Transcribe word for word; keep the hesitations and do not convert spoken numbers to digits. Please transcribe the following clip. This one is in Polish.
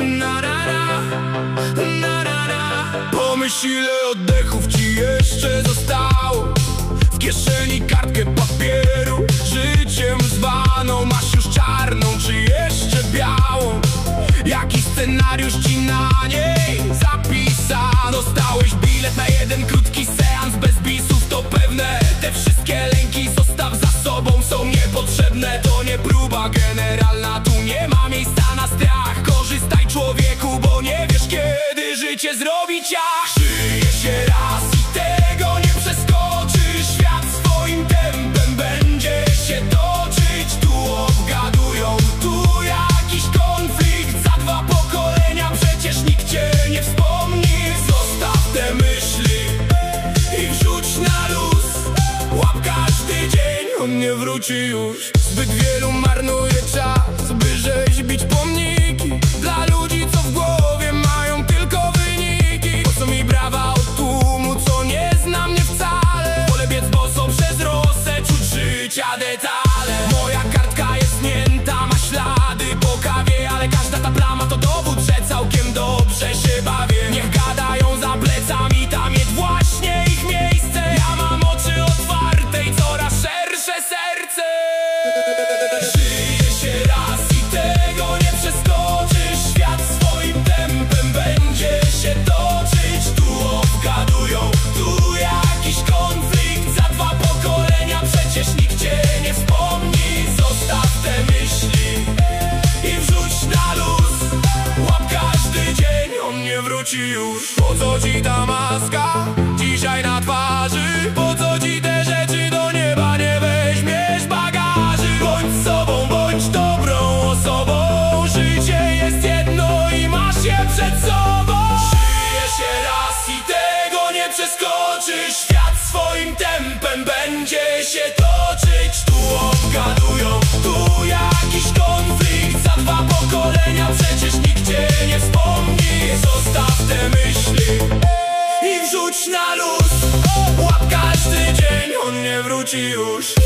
na, na, na, na, na, na. Pomyśl, ile oddechów ci jeszcze zostało. W kieszeni kartkę papieru, życiem zwaną. Masz już czarną, czy jeszcze białą? Jaki scenariusz ci na niej zapisano? Dostałeś bilet na jeden krótki seans bez bisów, to pewne. Te wszystkie lęki zostaw za sobą, są niepotrzebne. To nie próba generalna, tu nie ma miejsca na strach. Korzystaj, człowieku, bo nie wiesz, kiedy życie zrobi ciach. Żyje się raz i tego nie przeskoczysz. Świat swoim tempem będzie się toczyć. Tu obgadują, tu jakiś konflikt. Za dwa pokolenia przecież nikt cię nie wspomni. Zostaw te myśli i wrzuć na luz. Łap każdy dzień, on nie wróci już. Zbyt wielu marnuje czas, by rzeźbić pomniki dla ludzi, co w głowie mają tylko wyniki. Po co mi brawa od tłumu, co nie zna mnie wcale? Wolę biec boso przez rosę, czuć życia detale. Moja kartka jest zmięta, ma ślady po kawie, ale każda ta plama to dowód, że całkiem dobrze się bawię. Niech gadają za plecami, tam jest właśnie ich miejsce. Ja mam oczy otwarte i coraz szersze serce. Żyje się raz i tego nie przeskoczysz. Świat swoim tempem będzie się toczyć. Tu obgadują, tu jakiś konflikt. Za dwa pokolenia przecież nikt cię nie wspomni. Zostaw te myśli i wrzuć na luz. Łap każdy dzień, on nie wróci już. Po co ci ta maska dzisiaj na twarzy? Po co ci te rzeczy do nieba nie weźmiesz bagaży? Bądź sobą, bądź dobrą osobą. Życie jest jedno i masz je przed sobą. Żyje się raz i tego nie przeskoczysz. Świat swoim tempem będzie się toczyć. Tu obgadują, tu jakiś konflikt. Za dwa pokolenia przecież nikt cię nie wspomni. Zostaw te myśli i wrzuć na luz. Łap każdy dzień, on nie wróci już.